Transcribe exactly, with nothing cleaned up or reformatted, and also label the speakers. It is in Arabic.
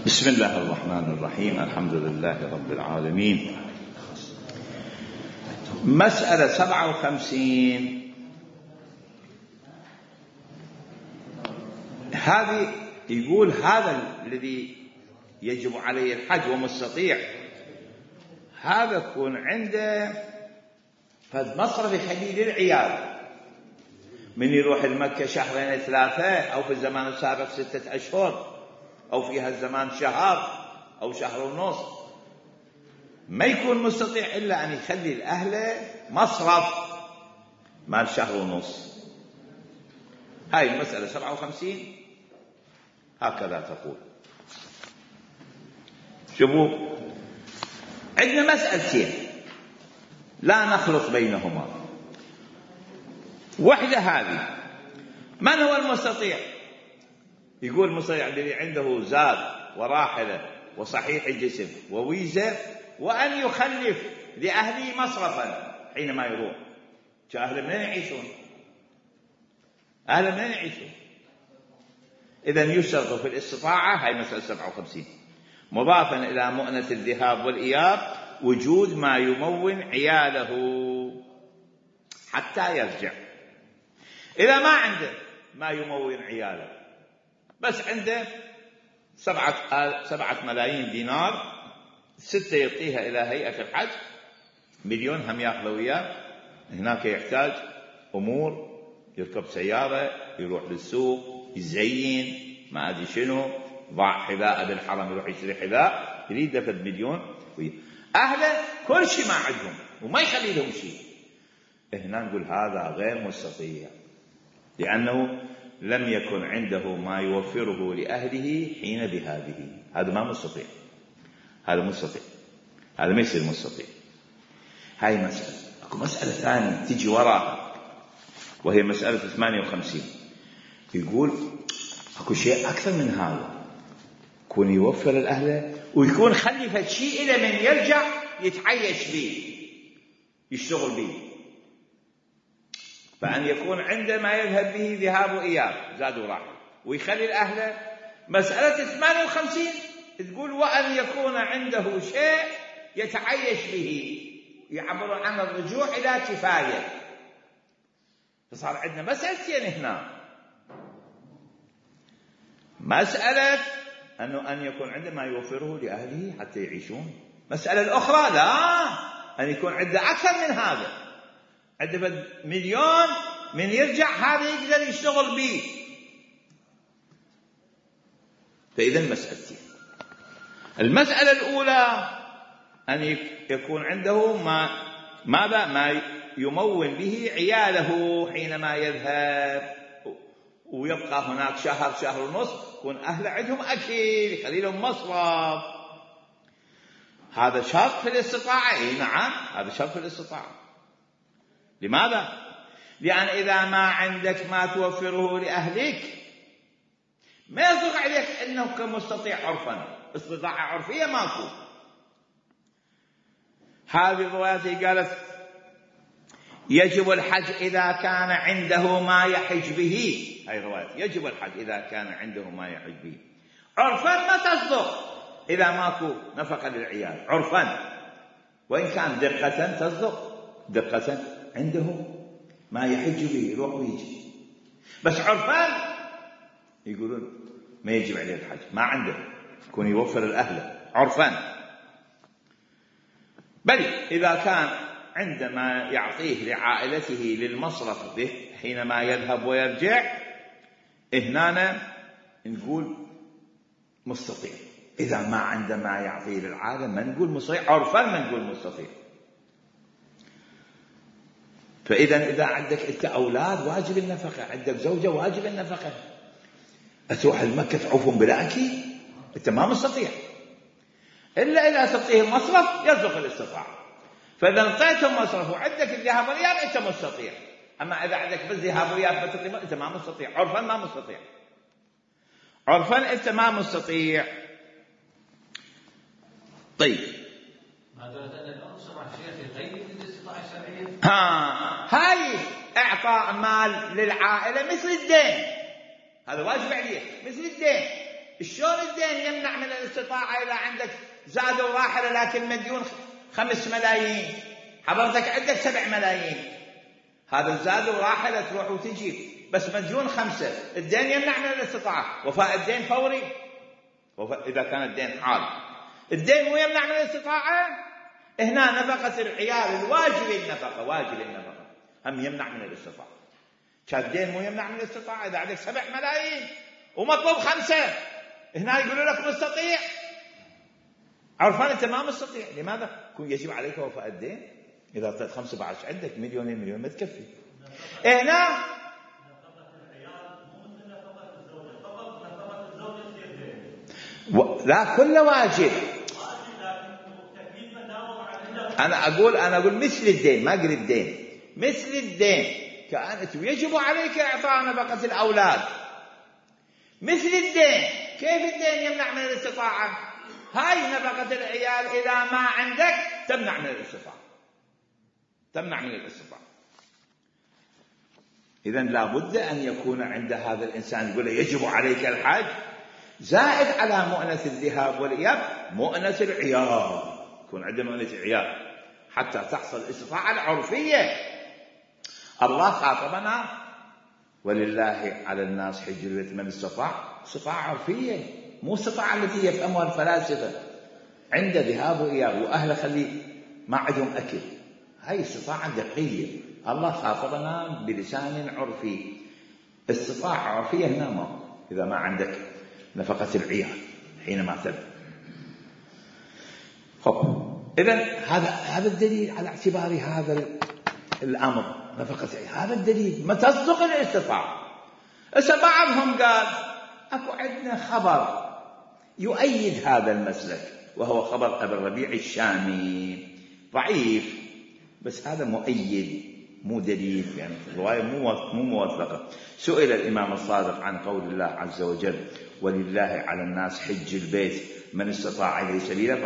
Speaker 1: بسم الله الرحمن الرحيم. الحمد لله رب العالمين. مسألة سبعة وخمسين هذه يقول هذا الذي يجب عليه الحج ومستطيع، هذا يكون عنده فد مصرف يخليه للعيال، من يروح المكة شهرين ثلاثة أو في الزمان السابق ستة أشهر أو في هالزمان شهر أو شهر ونص، ما يكون مستطيع إلا أن يخلي الأهل مصرف مال شهر ونص. هاي المسألة سبعة وخمسين هكذا تقول. شوفوا، عندنا مسألتين لا نخلط بينهما. وحدة هذه من هو المستطيع؟ يقول المستطيع الذي عنده زاد وراحلة وصحيح الجسم وويزة وأن يخلف لأهله مصرفا حينما يروح. أهله منين يعيشون؟ أهله منين يعيشون؟ إذن يشترط في الاستطاعة، هاي مسألة سبعة وخمسين، مضافا إلى مؤنة الذهاب والإياب وجود ما يمون عياله حتى يرجع. إذا ما عنده ما يمون عياله، بس عنده سبعة, سبعة ملايين دينار، ستة يعطيها إلى هيئة الحج، مليون هم يأخذ وياه، هناك يحتاج أمور، يركب سيارة، يروح للسوق، يزين ما أدري شنو، ضع حذاء بالحرم، يروح يشتري حذاء، يريد دفد مليون وياه. أهله كل شيء ما عندهم وما يخلي لهم شيء. هنا نقول هذا غير مستطيع، لأنه لم يكن عنده ما يوفره لأهله حين ذهابه. هذا ما مستطيع، هذا مستطيع، هذا ما يصير مستطيع. هاي مسألة. أكو مسألة ثانية تجي وراها وهي مسألة ثمانية وخمسين. يقول أكو شيء أكثر من هذا، يكون يوفر الأهل ويكون خلفت شيء إلى من يرجع يتعيش به يشتغل به، فأن يكون عنده ما يذهب به ذهاب وإياب زاد وراحل ويخلي الأهل. مسألة ثمانية وخمسين تقول وأن يكون عنده شيء يتعيش به، يعبر عن الرجوع إلى كفاية. فصار عندنا مسألتين هنا، مسألة أنه أن يكون عنده ما يوفره لأهله حتى يعيشون. مسألة الأخرى لا، أن يكون عنده أكثر من هذا، عنده مليون من يرجع هذا يقدر يشتغل به. فإذا المسألتين، المسألة الأولى أن يكون عنده ما ماذا ما يمون به عياله حينما يذهب ويبقى هناك شهر شهر ونصف، يكون أهل عندهم أكل يخلي لهم مصرف. هذا شرط في الاستطاعة. إيه نعم، هذا شرط في الاستطاعة. لماذا؟ لأن إذا ما عندك ما توفره لأهلك ما يصدق عليك أنه كمستطيع عرفا. استطاعة عرفية ماكو. هذه الرواية قالت يجب الحج إذا كان عنده ما يحج به. هاي الرواية يجب الحج إذا كان عنده ما يحج به. عرفا ما تصدق إذا ماكو نفقة للعيال عرفا، وإن كان دقة تصدق، دقة عنده ما يحج به يروح ويجي. بس عرفا يقولون ما يجب عليه الحج، ما عنده، يكون يوفر الأهل عرفا. بل إذا كان عندما يعطيه لعائلته للمصرف به حينما يذهب ويرجع، هنا نقول مستطيع. إذا ما عنده ما يعطيه للعالم ما نقول مستطيع، عرفا ما نقول مستطيع. فإذا إذا عندك أنت أولاد واجب النفقة، عندك زوجة واجب النفقة، أتروح المكة تعوفهم بلا أكل، أنت ما مستطيع. إلا إذا تعطيه المصرف يصدق الاستطاعة. فإذا انطيتهم مصرف وعندك الذهاب والإياب أنت مستطيع. أما إذا عندك بس ذهاب وإياب أنت ما مستطيع، عرفا ما مستطيع، عرفا أنت ما مستطيع. طيب ها، هاي إعطاء مال للعائلة مثل الدين، هذا واجب عليه مثل الدين. شلون الدين يمنع من الاستطاعة؟ الاستطاعة إذا عندك زاد وراحلة لكن مديون خمس ملايين، حضرتك عندك سبع ملايين، هذا الزاد وراحلة تروح وتجي، بس مديون خمسة، الدين يمنع من الاستطاعة. وفاء الدين فوري، وفاء إذا كان الدين حال، الدين مو يمنع من الاستطاعة. هنا نفقة العيال الواجب النفقة، واجب النفقة هم يمنع من الاستطاعة. كان الدين مو يمنع من الاستطاعة. إذا عندك سبع ملايين ومطلوب خمسة، هنا يقولوا لك مستطيع، عرفان أنت ما مستطيع. لماذا؟ يكون يجب عليك وفاء الدين. إذا أعطيت خمسة بعد عندك مليونين مليون ما تكفي. هنا و... لا كله واجب. أنا أقول أنا أقول مثل الدين، ما قل الدين، مثل الدين كأنت يجب عليك إعطاء نفقة الأولاد مثل الدين. كيف الدين يمنع من الاستطاعة؟ هاي نفقة العيال إذا ما عندك تمنع من الاستطاعة، تمنع من الاستطاعة. إذن لابد أن يكون عند هذا الإنسان يقول يجب عليك الحج، زائد على مؤنة الذهاب والإياب مؤنة العيال، يكون عنده مؤنة العيال حتى تحصل الاستطاعة العرفية. الله خاطبنا ولله على الناس حج البيت من استطاع، استطاعة عرفية، مو استطاعة التي يفهمها الفلاسفة عنده ذهاب وإياب وأهله خليه ما عندهم أكل، هاي استطاعة دقيقة. الله خاطبنا بلسان عرفي، استطاعة عرفية هنا ما إذا ما عندك نفقة العيال حينما تبدأ. خب إذن هذا هذا الدليل على اعتبار هذا الأمر نفقة العيال، هذا الدليل ما تصدق الاستطاعة. هسه بعضهم قال أكو عندنا خبر يؤيد هذا المسلك، وهو خبر أبي الربيع الشامي ضعيف، بس هذا مؤيد مو دليل، يعني الرواية مو مو موثقة. سئل الإمام الصادق عن قول الله عز وجل ولله على الناس حج البيت من استطاع إليه سبيلا،